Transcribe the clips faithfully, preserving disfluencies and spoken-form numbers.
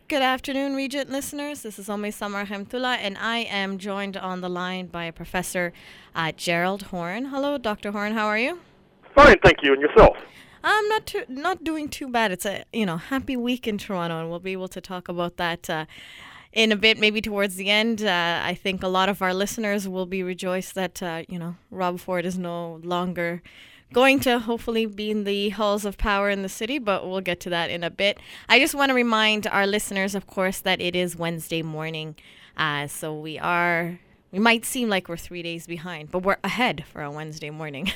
Good afternoon, Regent listeners. This is Ome Samar Hamtullah, and I am joined on the line by Professor uh, Gerald Horn. Hello, Doctor Horn. How are you? Fine, thank you. And yourself? I'm not too, not doing too bad. It's a you know happy week in Toronto, and we'll be able to talk about that uh, in a bit, maybe towards the end. Uh, I think a lot of our listeners will be rejoiced that uh, you know Rob Ford is no longer going to hopefully be in the halls of power in the city, but we'll get to that in a bit. I just want to remind our listeners, of course, that it is Wednesday morning, uh, so we are. We might seem like we're three days behind, but we're ahead for a Wednesday morning.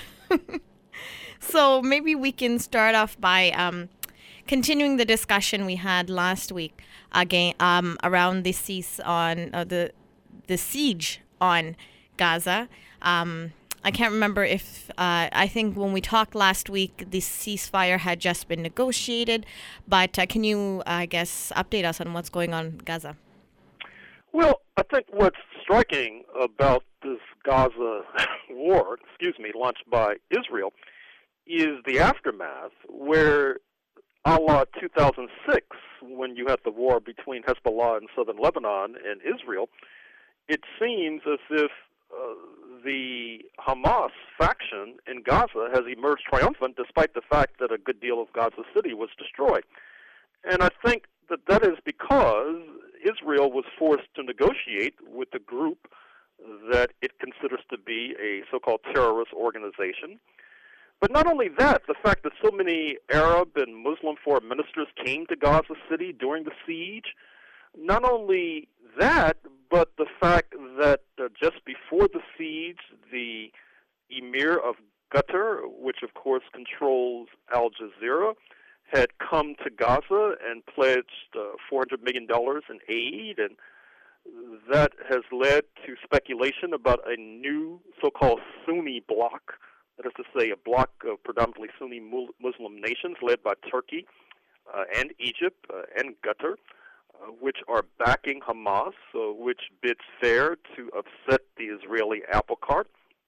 So maybe we can start off by um, continuing the discussion we had last week again um, around the cease on uh, the the siege on Gaza. Um, I can't remember if uh, I think when we talked last week, the ceasefire had just been negotiated. But uh, can you, uh, I guess, update us on what's going on in Gaza? Well, I think what's striking about this Gaza war, excuse me, launched by Israel, is the aftermath, where a la two thousand six, when you had the war between Hezbollah in southern Lebanon and Israel, it seems as if uh, the Hamas faction in Gaza has emerged triumphant despite the fact that a good deal of Gaza City was destroyed. And I think that that is because Israel was forced to negotiate with a group that it considers to be a so-called terrorist organization. But not only that, the fact that so many Arab and Muslim foreign ministers came to Gaza City during the siege, not only that, but the fact that uh, just before the siege, the Emir of Qatar, which of course controls Al Jazeera, had come to Gaza and pledged uh, four hundred million dollars in aid, and that has led to speculation about a new so-called Sunni bloc, that is to say a bloc of predominantly Sunni Muslim nations led by Turkey uh, and Egypt uh, and Qatar, uh, which are backing Hamas, uh, which bids fair to upset the Israeli apple cart.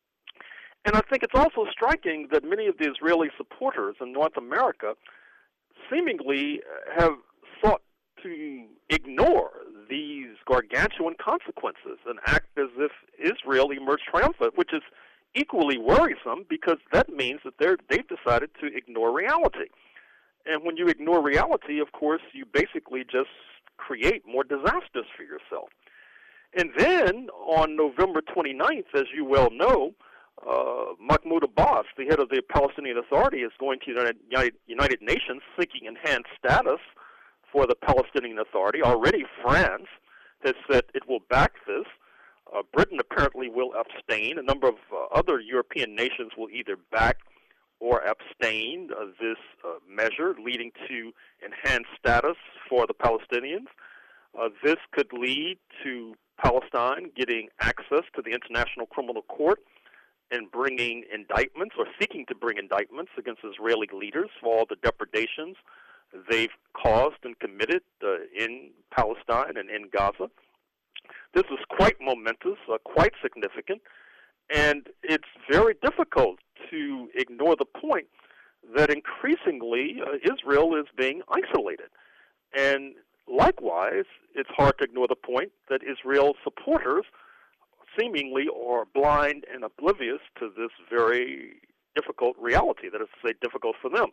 And I think it's also striking that many of the Israeli supporters in North America seemingly have sought to ignore these gargantuan consequences and act as if Israel emerged triumphant, which is equally worrisome because that means that they're, they've decided to ignore reality. And when you ignore reality, of course, you basically just create more disasters for yourself. And then on November twenty-ninth, as you well know, uh, Mahmoud Abbas, the head of the Palestinian Authority, is going to the United, United Nations seeking enhanced status for the Palestinian Authority. Already France has said it will back this. Uh, Britain apparently will abstain. A number of uh, other European nations will either back or abstain uh, this uh, measure, leading to enhanced status for the Palestinians. Uh, this could lead to Palestine getting access to the International Criminal Court and bringing indictments or seeking to bring indictments against Israeli leaders for all the depredations they've caused and committed uh, in Palestine and in Gaza. This is quite momentous, uh, quite significant, and it's very difficult to ignore the point that increasingly uh, Israel is being isolated. And likewise, it's hard to ignore the point that Israel's supporters seemingly are blind and oblivious to this very difficult reality, that is to say, difficult for them.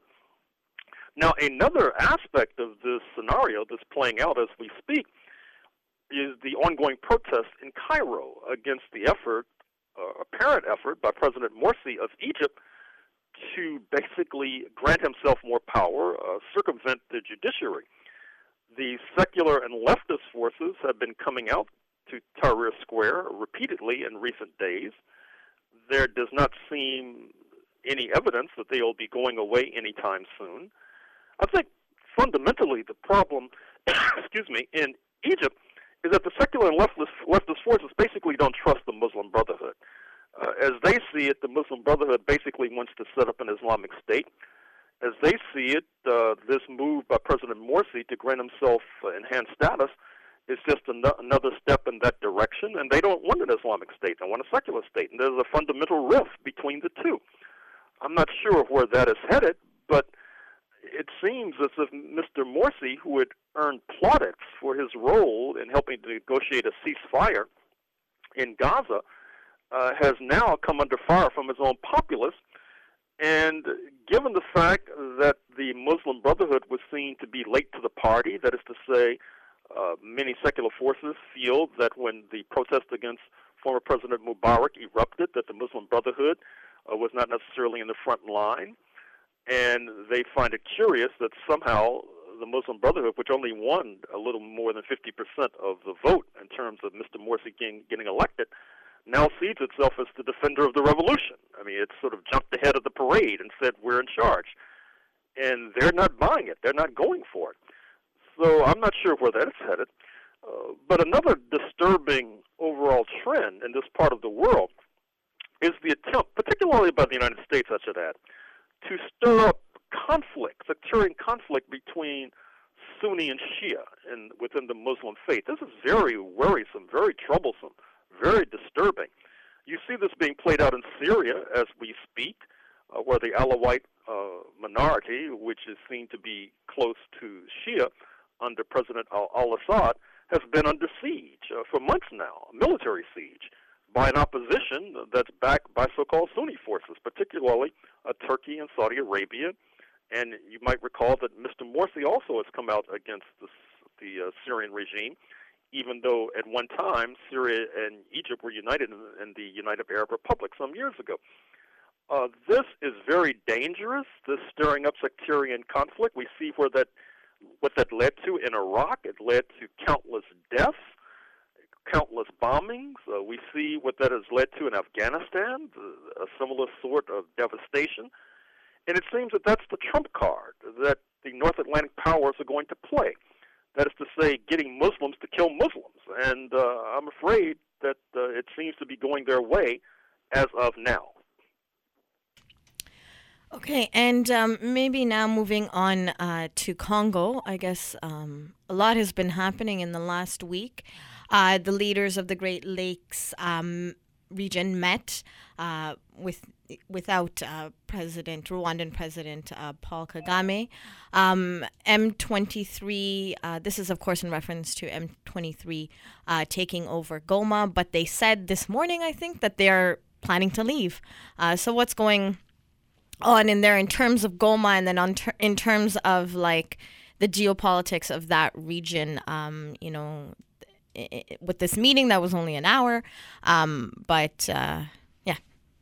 Now, another aspect of this scenario that's playing out as we speak is the ongoing protest in Cairo against the effort, uh, apparent effort by President Morsi of Egypt to basically grant himself more power, uh, circumvent the judiciary. The secular and leftist forces have been coming out to Tahrir Square repeatedly in recent days. There does not seem any evidence that they will be going away anytime soon. I think fundamentally the problem, excuse me, in Egypt is that the secular and leftist, leftist forces basically don't trust the Muslim Brotherhood. Uh, as they see it, the Muslim Brotherhood basically wants to set up an Islamic State. As they see it, uh, this move by President Morsi to grant himself uh, enhanced status is just an- another step in that direction, and they don't want an Islamic State. They want a secular state, and there's a fundamental rift between the two. I'm not sure where that is headed, but it seems as if Mister Morsi, who had earned plaudits for his role in helping to negotiate a ceasefire in Gaza, uh, has now come under fire from his own populace. And given the fact that the Muslim Brotherhood was seen to be late to the party, that is to say, uh, many secular forces feel that when the protest against former President Mubarak erupted, that the Muslim Brotherhood uh, was not necessarily in the front line. And they find it curious that somehow the Muslim Brotherhood, which only won a little more than fifty percent of the vote in terms of Mister Morsi getting, getting elected, now sees itself as the defender of the revolution. I mean, it's sort of jumped ahead of the parade and said, we're in charge. And they're not buying it. They're not going for it. So I'm not sure where that's headed. Uh, but another disturbing overall trend in this part of the world is the attempt, particularly by the United States, I should add, to stir up conflict, sectarian conflict between Sunni and Shia and within the Muslim faith. This is very worrisome, very troublesome, very disturbing. You see this being played out in Syria as we speak, uh, where the Alawite uh, minority, which is seen to be close to Shia under President al-Assad, has been under siege uh, for months now, a military siege, by an opposition that's backed by so-called Sunni forces, particularly uh, Turkey and Saudi Arabia. And you might recall that Mister Morsi also has come out against the, the uh, Syrian regime, even though at one time Syria and Egypt were united in, in the United Arab Republic some years ago. Uh, this is very dangerous, this stirring up sectarian conflict. We see where that, what that led to in Iraq. It led to countless deaths, countless bombings. Uh, we see what that has led to in Afghanistan, a similar sort of devastation. And it seems that that's the trump card that the North Atlantic powers are going to play. That is to say, getting Muslims to kill Muslims. And uh, I'm afraid that uh, it seems to be going their way as of now. Okay, and um, maybe now moving on uh, to Congo. I guess um, a lot has been happening in the last week. Uh, the leaders of the Great Lakes um, region met uh, with without uh, President Rwandan President uh, Paul Kagame. Um, M twenty-three. Uh, this is of course in reference to M twenty-three uh, taking over Goma, but they said this morning, I think, that they are planning to leave. Uh, so what's going on in there in terms of Goma, and then on ter- in terms of like the geopolitics of that region? Um, you know. With this meeting that was only an hour, um, but uh, yeah.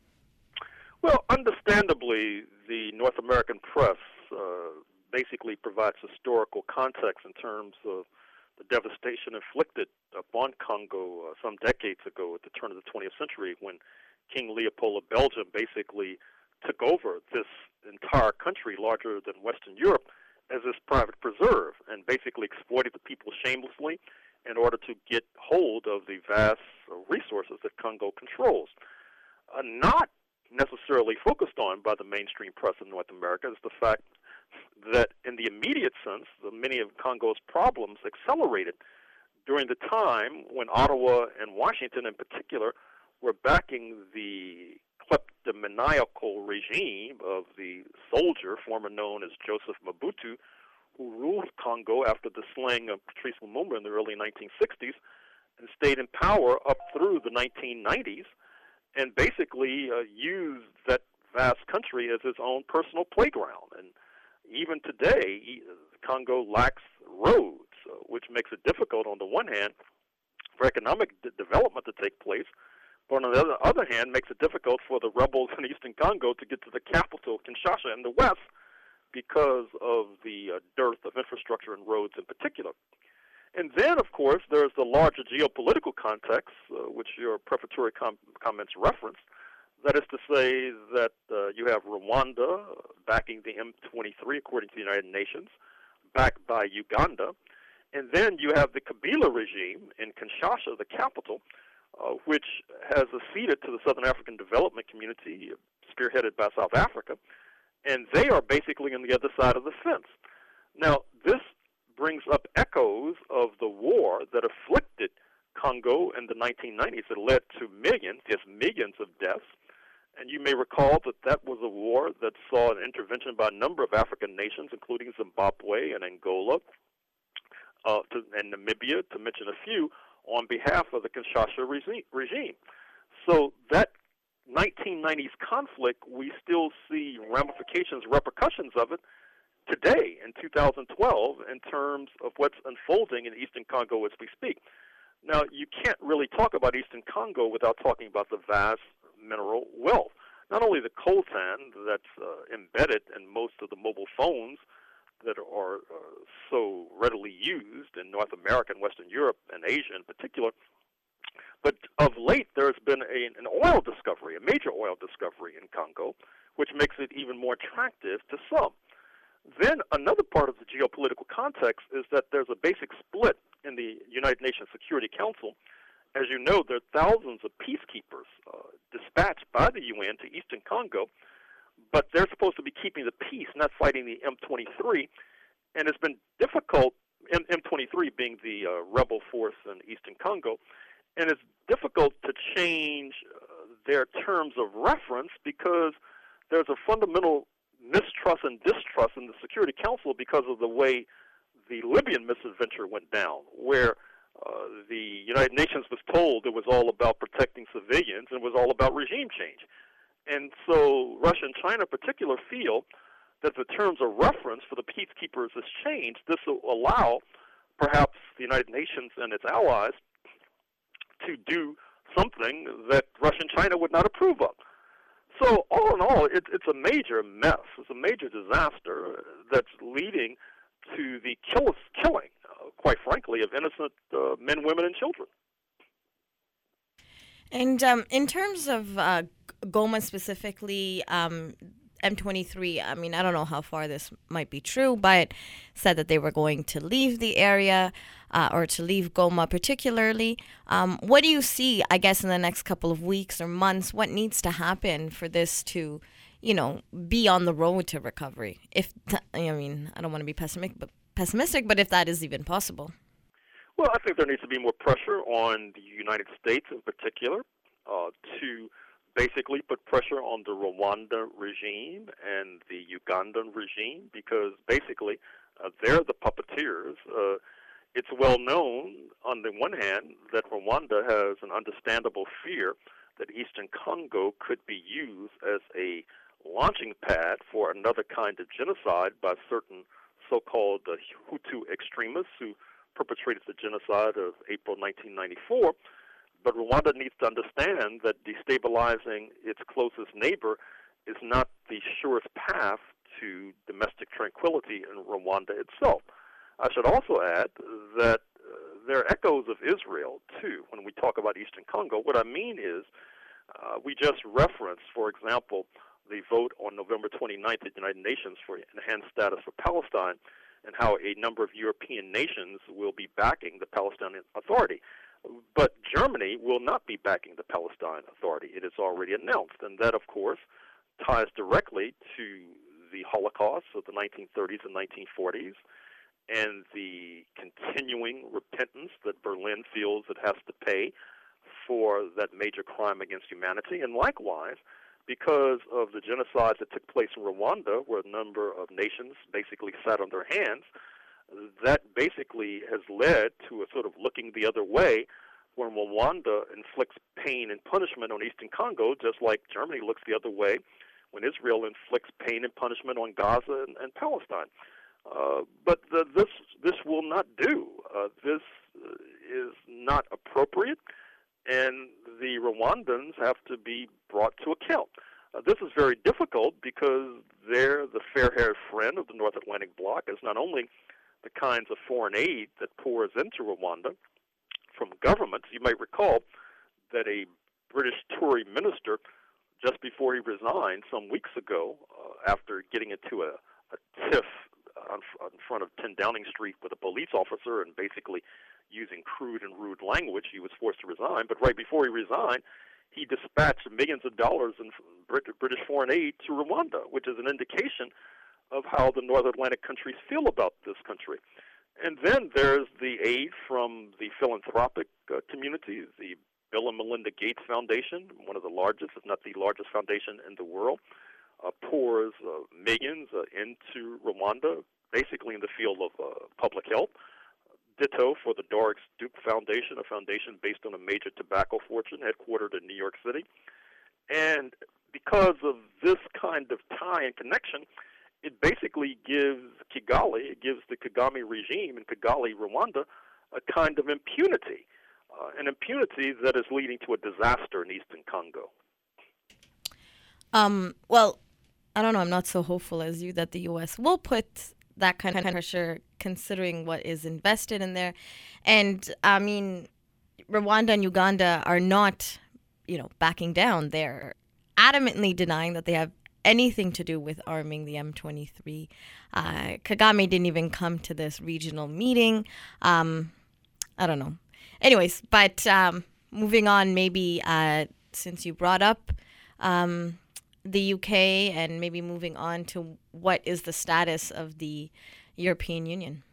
Well, understandably, the North American press uh, basically provides historical context in terms of the devastation inflicted upon Congo uh, some decades ago at the turn of the twentieth century, when King Leopold of Belgium basically took over this entire country, larger than Western Europe, as his private preserve, and basically exploited the people shamelessly in order to get hold of the vast resources that Congo controls. Uh, not necessarily focused on by the mainstream press in North America is the fact that in the immediate sense, the, many of Congo's problems accelerated during the time when Ottawa and Washington in particular were backing the kleptomaniacal regime of the soldier, formerly known as Joseph Mobutu, who ruled Congo after the slaying of Patrice Lumumba in the early nineteen sixties and stayed in power up through the nineteen nineties, and basically uh, used that vast country as his own personal playground. And even today, Congo lacks roads, uh, which makes it difficult on the one hand for economic d- development to take place, but on the other, other hand makes it difficult for the rebels in eastern Congo to get to the capital, Kinshasa, in the west, because of the uh, dearth of infrastructure and roads in particular. And then, of course, there's the larger geopolitical context, uh, which your prefatory com- comments reference. That is to say that uh, you have Rwanda backing the M twenty-three, according to the United Nations, backed by Uganda. And then you have the Kabila regime in Kinshasa, the capital, uh, which has acceded to the Southern African Development Community, spearheaded by South Africa, and they are basically on the other side of the fence. Now, this brings up echoes of the war that afflicted Congo in the nineteen nineties that led to millions, yes, millions of deaths, And you may recall that that was a war that saw an intervention by a number of African nations, including Zimbabwe and Angola uh, to, and Namibia, to mention a few, on behalf of the Kinshasa regime. So that nineteen nineties conflict, we still see ramifications, repercussions of it today in two thousand twelve in terms of what's unfolding in Eastern Congo as we speak. Now, you can't really talk about Eastern Congo without talking about the vast mineral wealth. Not only the coltan that's uh, embedded in most of the mobile phones that are uh, so readily used in North America and Western Europe and Asia in particular, but of late there's been a, an oil discovery, a major oil discovery in Congo, which makes it even more attractive to some. Then another part of the geopolitical context is that there's a basic split in the United Nations Security Council. As you know, there are thousands of peacekeepers uh, dispatched by the U N to Eastern Congo, but they're supposed to be keeping the peace, not fighting the M twenty-three. And it's been difficult, M- M23 being the uh, rebel force in Eastern Congo, and it's difficult to change uh, their terms of reference because there's a fundamental mistrust and distrust in the Security Council because of the way the Libyan misadventure went down, where uh, the United Nations was told it was all about protecting civilians and was all about regime change. And so Russia and China in particular feel that the terms of reference for the peacekeepers has changed. This will allow perhaps the United Nations and its allies to do something that Russia and China would not approve of. So all in all, it, it's a major mess. It's a major disaster that's leading to the kill, killing, uh, quite frankly, of innocent uh, men, women, and children. And um, in terms of uh, Goma specifically, um, M twenty-three, I mean, I don't know how far this might be true, but said that they were going to leave the area uh, or to leave Goma particularly. Um, what do you see, I guess, in the next couple of weeks or months? What needs to happen for this to, you know, be on the road to recovery? If I mean, I don't want to be pessimistic, but pessimistic, but if that is even possible. Well, I think there needs to be more pressure on the United States in particular uh, to basically put pressure on the Rwanda regime and the Ugandan regime because basically uh, they're the puppeteers. Uh, it's well known on the one hand that Rwanda has an understandable fear that Eastern Congo could be used as a launching pad for another kind of genocide by certain so-called uh, Hutu extremists who perpetrated the genocide of April nineteen ninety-four. But Rwanda needs to understand that destabilizing its closest neighbor is not the surest path to domestic tranquility in Rwanda itself. I should also add that uh, there are echoes of Israel, too, when we talk about Eastern Congo. What I mean is uh, we just referenced, for example, the vote on November twenty-ninth at the United Nations for enhanced status for Palestine and how a number of European nations will be backing the Palestinian Authority. But Germany will not be backing the Palestine Authority. It is already announced, and that, of course, ties directly to the Holocaust of the nineteen thirties and nineteen forties and the continuing repentance that Berlin feels it has to pay for that major crime against humanity. And likewise, because of the genocide that took place in Rwanda, where a number of nations basically sat on their hands, that basically has led to a sort of looking the other way when Rwanda inflicts pain and punishment on Eastern Congo, just like Germany looks the other way when Israel inflicts pain and punishment on Gaza and, and Palestine. Uh, but the, this this will not do. Uh, this uh, is not appropriate, and the Rwandans have to be brought to account. Uh, this is very difficult because they're the fair-haired friend of the North Atlantic Bloc. It's not only the kinds of foreign aid that pours into Rwanda from governments. You might recall that a British Tory minister, just before he resigned some weeks ago, uh, after getting into a, a tiff on, on front of ten Downing Street with a police officer and basically using crude and rude language, he was forced to resign. But right before he resigned, he dispatched millions of dollars in British foreign aid to Rwanda, which is an indication of how the North Atlantic countries feel about this country. And then there's the aid from the philanthropic uh, community, the Bill and Melinda Gates Foundation, one of the largest, if not the largest foundation in the world, uh, pours uh, millions uh, into Rwanda, basically in the field of uh, public health. Ditto for the Doris Duke Foundation, a foundation based on a major tobacco fortune headquartered in New York City. And because of this kind of tie and connection, it basically gives Kigali, it gives the Kagame regime in Kigali, Rwanda, a kind of impunity, uh, an impunity that is leading to a disaster in eastern Congo. Um, well, I don't know. I'm not so hopeful as you that the U S will put that kind of pressure, considering what is invested in there. And I mean, Rwanda and Uganda are not, you know, backing down. They're adamantly denying that they have anything to do with arming the M twenty-three. Uh, Kagame didn't even come to this regional meeting. Um, I don't know. Anyways, but um, moving on, maybe uh, since you brought up um, the U K and maybe moving on to what is the status of the European Union?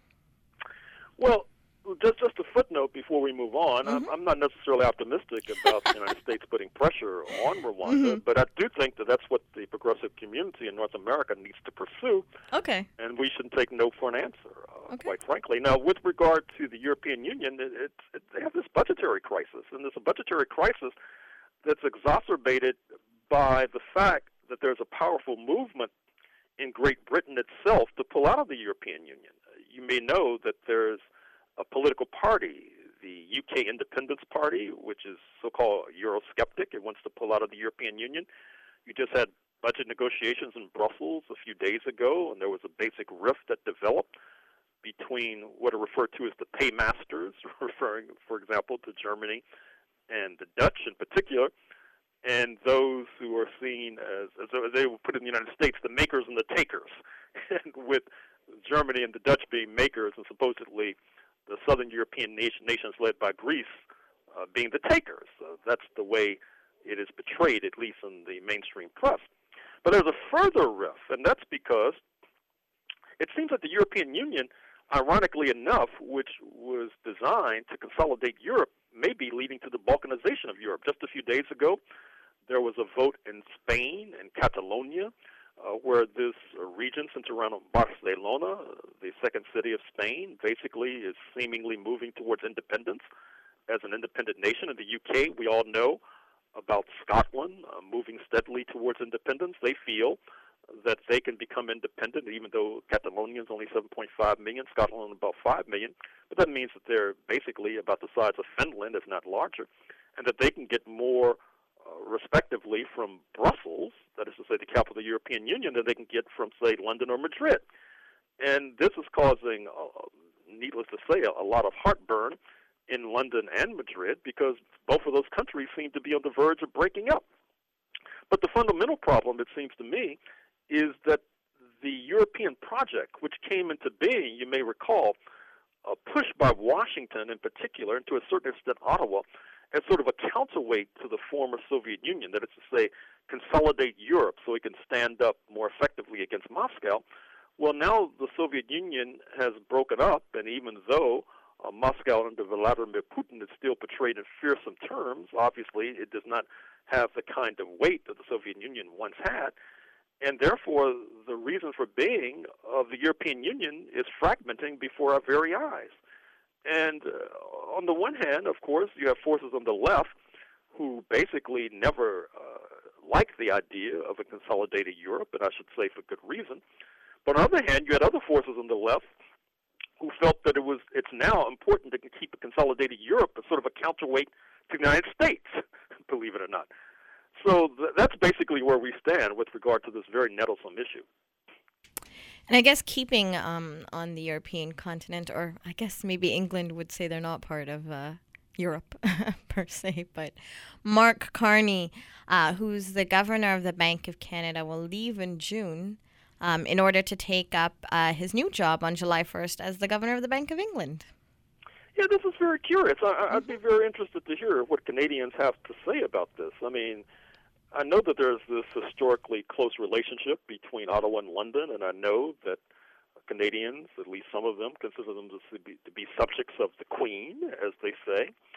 Well, just just a footnote before we move on. Mm-hmm. I'm, I'm not necessarily optimistic about the United States putting pressure on Rwanda, Mm-hmm. but I do think that that's what the progressive community in North America needs to pursue, Okay. and we should take no for an answer, uh, Okay. quite frankly. Now, with regard to the European Union, it, it, it, they have this budgetary crisis, and there's a budgetary crisis that's exacerbated by the fact that there's a powerful movement in Great Britain itself to pull out of the European Union. You may know that there's a political party, the U K Independence Party, which is so-called Eurosceptic. It wants to pull out of the European Union. You just had budget negotiations in Brussels a few days ago, and there was a basic rift that developed between what are referred to as the paymasters, referring, for example, to Germany and the Dutch in particular, and those who are seen as, as they would put it in the United States, the makers and the takers, and with Germany and the Dutch being makers and supposedly the southern European nation, nations led by Greece uh, being the takers. Uh, that's the way it is portrayed, at least in the mainstream press. But there's a further rift, and that's because it seems that the European Union, ironically enough, which was designed to consolidate Europe, may be leading to the balkanization of Europe. Just a few days ago, there was a vote in Spain and Catalonia, uh, where this uh, region centered around Barcelona, the second city of Spain, basically is seemingly moving towards independence as an independent nation. In the U K, we all know about Scotland uh, moving steadily towards independence. They feel that they can become independent, even though Catalonia is only seven point five million, Scotland about five million. But that means that they're basically about the size of Finland, if not larger, and that they can get more, uh, respectively, from Brussels, that is to say the capital of the European Union, than they can get from, say, London or Madrid. And this is causing, uh, needless to say, a, a lot of heartburn in London and Madrid, because both of those countries seem to be on the verge of breaking up. But the fundamental problem, it seems to me, is that the European project, which came into being, you may recall, uh, pushed by Washington in particular, and to a certain extent Ottawa, as sort of a counterweight to the former Soviet Union, that is to say, consolidate Europe so it can stand up more effectively against Moscow. Well, now the Soviet Union has broken up, and even though uh, Moscow under Vladimir Putin is still portrayed in fearsome terms, obviously it does not have the kind of weight that the Soviet Union once had. And therefore, the reason for being of the European Union is fragmenting before our very eyes. And uh, on the one hand, of course, you have forces on the left who basically never uh, liked the idea of a consolidated Europe, and I should say for good reason. But on the other hand, you had other forces on the left who felt that it was it's now important to keep a consolidated Europe as sort of a counterweight to the United States, believe it or not. So th- that's basically where we stand with regard to this very nettlesome issue. And I guess keeping um, on the European continent, or I guess maybe England would say they're not part of uh, Europe per se, but Mark Carney, uh, who's the governor of the Bank of Canada, will leave in June um, in order to take up uh, his new job on July first as the governor of the Bank of England. Yeah, this is very curious. I, I'd be very interested to hear what Canadians have to say about this. I mean, I know that there's this historically close relationship between Ottawa and London, and I know that Canadians, at least some of them, consider them to be, to be subjects of the Queen, as they say.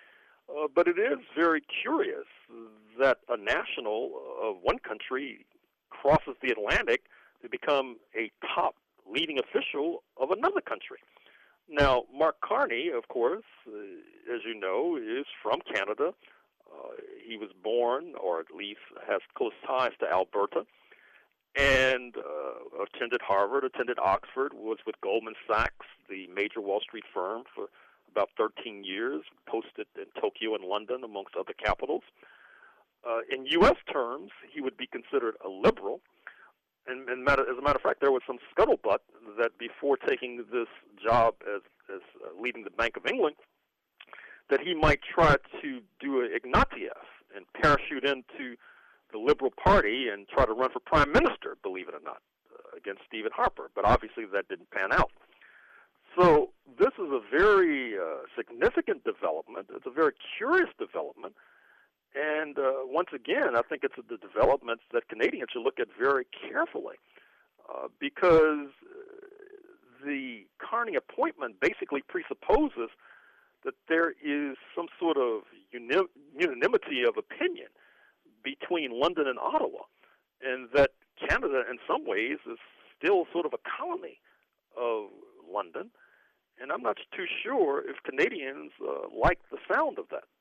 Uh, but it is very curious that a national of one country crosses the Atlantic to become a top leading official of another country. Now, Mark Carney, of course, uh, as you know, is from Canada. Uh, he was born, or at least has close ties to Alberta, and uh, attended Harvard, attended Oxford, was with Goldman Sachs, the major Wall Street firm, for about thirteen years, posted in Tokyo and London, amongst other capitals. Uh, in U S terms, he would be considered a liberal. And, and matter, as a matter of fact, there was some scuttlebutt that before taking this job as, as uh, leading the Bank of England, that he might try to do an Ignatieff and parachute into the Liberal Party and try to run for prime minister, believe it or not, uh, against Stephen Harper. But obviously that didn't pan out. So this is a very uh, significant development. It's a very curious development. And uh, once again, I think it's the developments that Canadians should look at very carefully uh, because the Carney appointment basically presupposes that there is some sort of uni- unanimity of opinion between London and Ottawa, and that Canada in some ways is still sort of a colony of London. And I'm not too sure if Canadians uh, like the sound of that.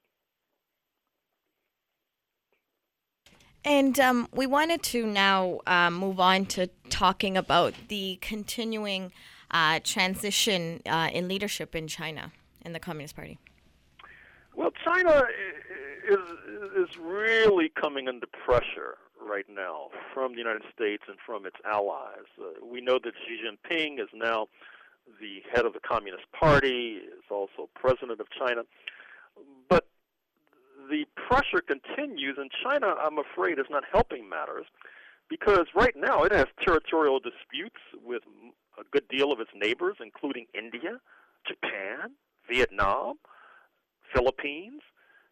And um, we wanted to now uh, move on to talking about the continuing uh, transition uh, in leadership in China, in the Communist Party. Well, China is is really coming under pressure right now from the United States and from its allies. Uh, we know that Xi Jinping is now the head of the Communist Party, is also president of China. But the pressure continues, and China, I'm afraid, is not helping matters because right now it has territorial disputes with a good deal of its neighbors, including India, Japan, Vietnam, Philippines,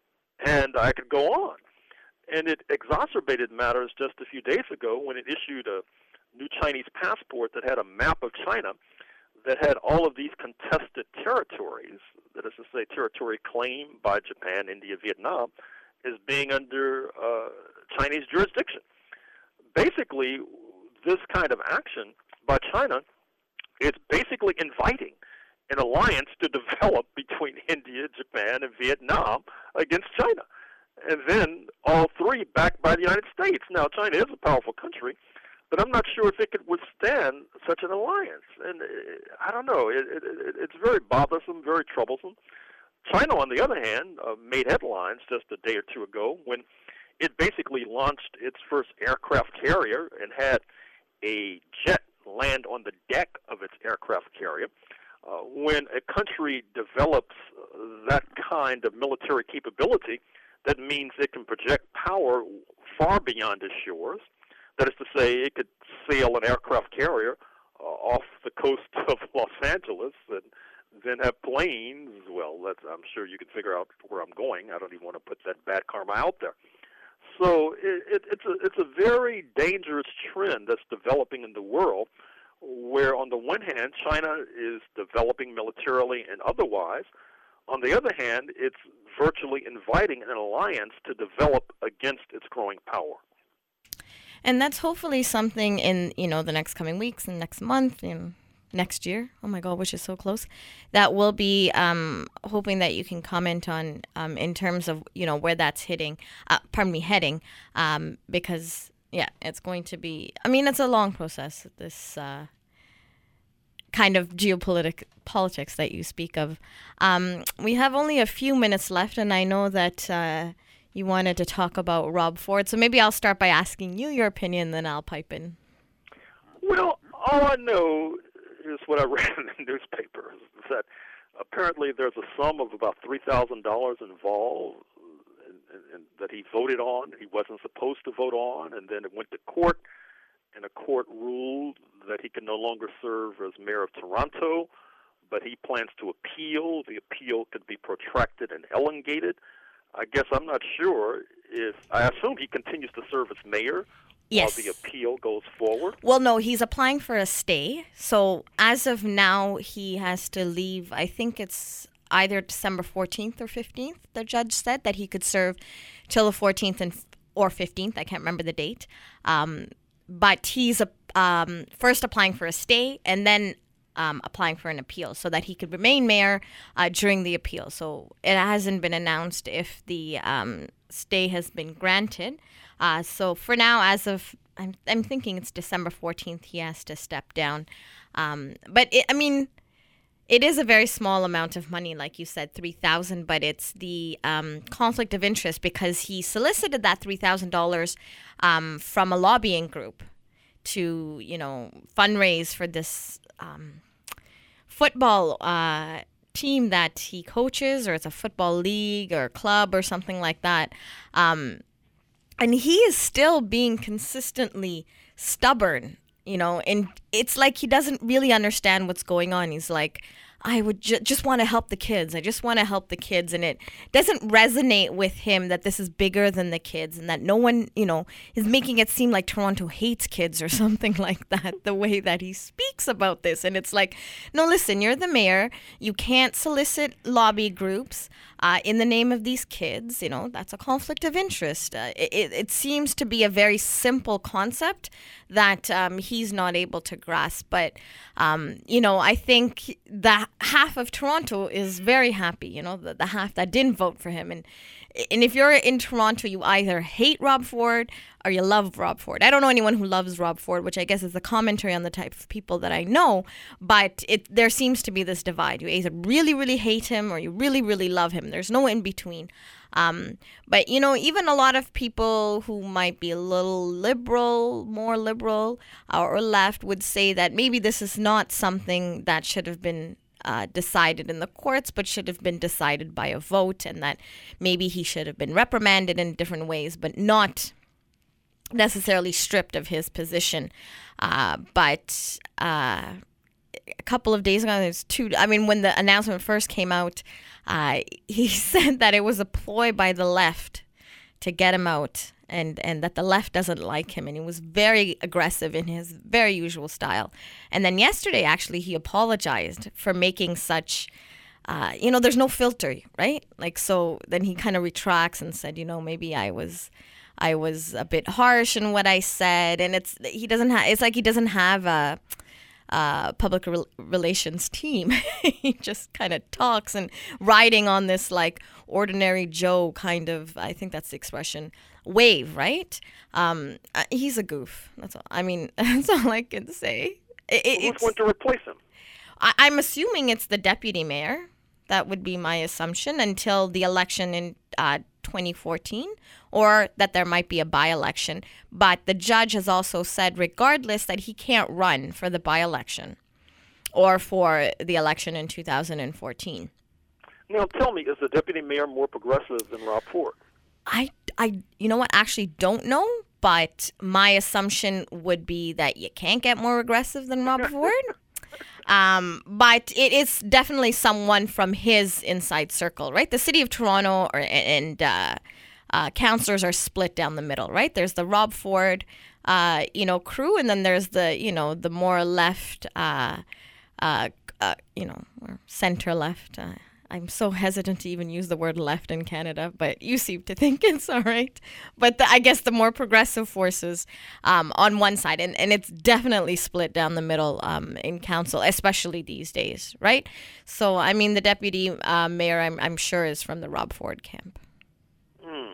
and I could go on. And it exacerbated matters just a few days ago when it issued a new Chinese passport that had a map of China that had all of these contested territories, that is to say territory claimed by Japan, India, Vietnam, as being under uh, Chinese jurisdiction. Basically, this kind of action by China is basically inviting an alliance to develop between India, Japan, and Vietnam against China. And then all three backed by the United States. Now, China is a powerful country, but I'm not sure if it could withstand such an alliance. And uh, I don't know. It, it, it, it's very bothersome, very troublesome. China, on the other hand, uh, made headlines just a day or two ago when it basically launched its first aircraft carrier and had a jet land on the deck of its aircraft carrier. Uh, when a country develops uh, that kind of military capability, that means it can project power far beyond its shores. That is to say, it could sail an aircraft carrier uh, off the coast of Los Angeles and then have planes. Well, that's, I'm sure you can figure out where I'm going. I don't even want to put that bad karma out there. So it, it, it's a it's a very dangerous trend that's developing in the world, where on the one hand, China is developing militarily and otherwise. On the other hand, it's virtually inviting an alliance to develop against its growing power. And that's hopefully something in, you know, the next coming weeks and next month and next year. Oh my God, which is so close. That we'll be um, hoping that you can comment on um, in terms of, you know, where that's hitting, uh, pardon me, heading, um, because, yeah, it's going to be, I mean, it's a long process, this uh, kind of geopolitics politics that you speak of. Um, we have only a few minutes left, and I know that uh, you wanted to talk about Rob Ford, so maybe I'll start by asking you your opinion, then I'll pipe in. Well, all I know is what I read in the newspaper, is that apparently there's a sum of about three thousand dollars involved and, and that he voted on, he wasn't supposed to vote on, and then it went to court, and a court ruled that he can no longer serve as mayor of Toronto, but he plans to appeal. The appeal could be protracted and elongated. I guess I'm not sure if, I assume he continues to serve as mayor. Yes. While the appeal goes forward? Well, no, he's applying for a stay. So as of now, he has to leave. I think it's either December fourteenth or fifteenth, the judge said, that he could serve till the fourteenth and or fifteenth. I can't remember the date. Um, but he's a, um, first applying for a stay and then um, applying for an appeal so that he could remain mayor uh, during the appeal. So it hasn't been announced if the um, stay has been granted. Uh, so for now, as of, I'm, I'm thinking it's December fourteenth, he has to step down. Um, but, it, I mean... It is a very small amount of money, like you said, three thousand dollars, but it's the um, conflict of interest because he solicited that three thousand dollars um, from a lobbying group to, you know, fundraise for this um, football uh, team that he coaches, or it's a football league or club or something like that. Um, and he is still being consistently stubborn. You know, and it's like he doesn't really understand what's going on. He's like, I would ju- just want to help the kids. I just want to help the kids. And it doesn't resonate with him that this is bigger than the kids and that no one, you know, is making it seem like Toronto hates kids or something like that, the way that he speaks about this. And it's like, no, listen, you're the mayor. You can't solicit lobby groups uh, in the name of these kids. You know, that's a conflict of interest. Uh, it, it seems to be a very simple concept that um, he's not able to grasp. But, um, you know, I think that half of Toronto is very happy, you know, the, the half that didn't vote for him. And and if you're in Toronto, you either hate Rob Ford or you love Rob Ford. I don't know anyone who loves Rob Ford, which I guess is a commentary on the type of people that I know. But it there seems to be this divide. You either really, really hate him or you really, really love him. There's no in between. Um, but, you know, even a lot of people who might be a little liberal, more liberal uh, or left would say that maybe this is not something that should have been uh, decided in the courts, but should have been decided by a vote, and that maybe he should have been reprimanded in different ways, but not necessarily stripped of his position. Uh, but uh, a couple of days ago, there's two, I mean, when the announcement first came out, uh, he said that it was a ploy by the left to get him out, and, and that the left doesn't like him. And he was very aggressive in his very usual style. And then yesterday, actually, he apologized for making such, uh, you know, there's no filter, right? Like, so then he kind of retracts and said, you know, maybe I was... I was a bit harsh in what I said, and it's he doesn't have. It's like he doesn't have a, a public re- relations team. He just kind of talks and riding on this like ordinary Joe kind of. I think that's the expression. Wave, right? Um, uh, he's a goof. That's all. I mean, that's all I can say. It, it, Who's going to replace him? I, I'm assuming it's the deputy mayor. That would be my assumption until the election in uh, twenty fourteen, or that there might be a by-election. But the judge has also said, regardless, that he can't run for the by-election or for the election in two thousand fourteen. Now, tell me, is the deputy mayor more progressive than Rob Ford? I, I, you know what, actually don't know, but my assumption would be that you can't get more aggressive than Rob Ford. Um, but it is definitely someone from his inside circle, right? The city of Toronto or, and uh, uh, councillors are split down the middle, right? There's the Rob Ford, uh, you know, crew, and then there's the, you know, the more left, uh, uh, uh, you know, or center left. Uh, I'm so hesitant to even use the word left in Canada, but you seem to think it's all right. But the, I guess the more progressive forces um, on one side, and, and it's definitely split down the middle um, in council, especially these days, right? So, I mean, the deputy uh, mayor, I'm, I'm sure, is from the Rob Ford camp. Hmm.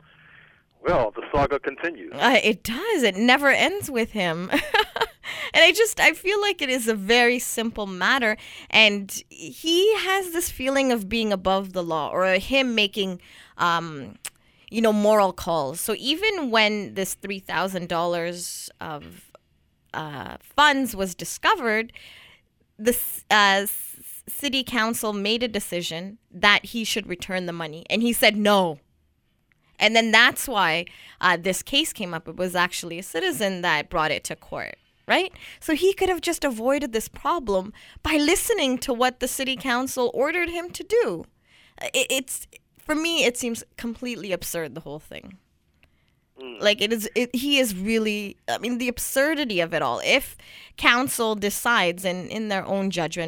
Well, the saga continues. Uh, it does. It never ends with him. And I just, I feel like it is a very simple matter. And he has this feeling of being above the law, or him making, um, you know, moral calls. So even when this three thousand dollars of uh, funds was discovered, the uh, city council made a decision that he should return the money. And he said no. And then that's why uh, this case came up. It was actually a citizen that brought it to court. Right? So he could have just avoided this problem by listening to what the city council ordered him to do. It, it's, for me, it seems completely absurd, the whole thing. Mm. Like, it is, it, he is really, I mean, the absurdity of it all. If council decides, in, in their own judgment,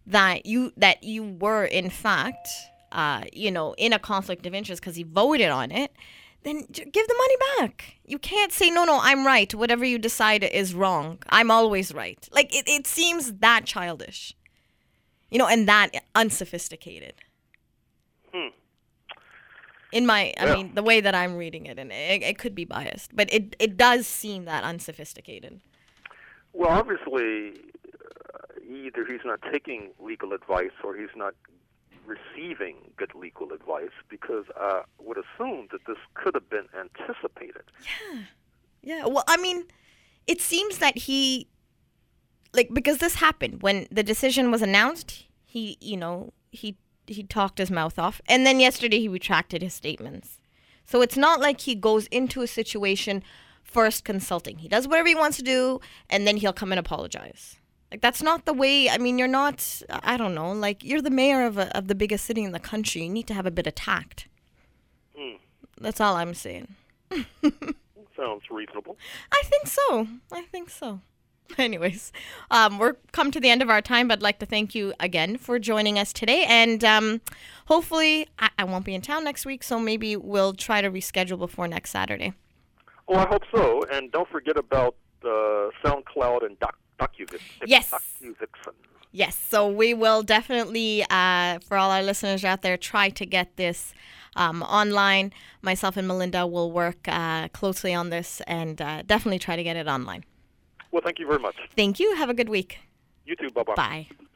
that you that you were in fact, uh, you know, in a conflict of interest because he voted on it, then give the money back. You can't say, no, no, I'm right. Whatever you decide is wrong. I'm always right. Like, it, it seems that childish, you know, and that unsophisticated. Hmm. In my, I Yeah. mean, the way that I'm reading it, and it, it could be biased, but it, it does seem that unsophisticated. Well, obviously, uh, either he's not taking legal advice or he's not receiving good legal advice, because I would assume that this could have been anticipated. Yeah. Yeah. Well, I mean, it seems that he, like, because this happened when the decision was announced, he, you know, he he talked his mouth off, and then yesterday he retracted his statements. So it's not like he goes into a situation first consulting. He does whatever he wants to do, and then he'll come and apologize. Like, that's not the way. I mean, you're not, I don't know, like, you're the mayor of, a, of the biggest city in the country. You need to have a bit of tact. Hmm. That's all I'm saying. Sounds reasonable. I think so. I think so. Anyways, um, we're come to the end of our time, but I'd like to thank you again for joining us today. And um, hopefully, I, I won't be in town next week, so maybe we'll try to reschedule before next Saturday. Oh, I hope so. And don't forget about uh, SoundCloud and Doc. DocuVix. Yes. DocuVixen. Yes, so we will definitely, uh, for all our listeners out there, try to get this um, online. Myself and Melinda will work uh, closely on this and uh, definitely try to get it online. Well, thank you very much. Thank you. Have a good week. You too. Bye-bye. Bye.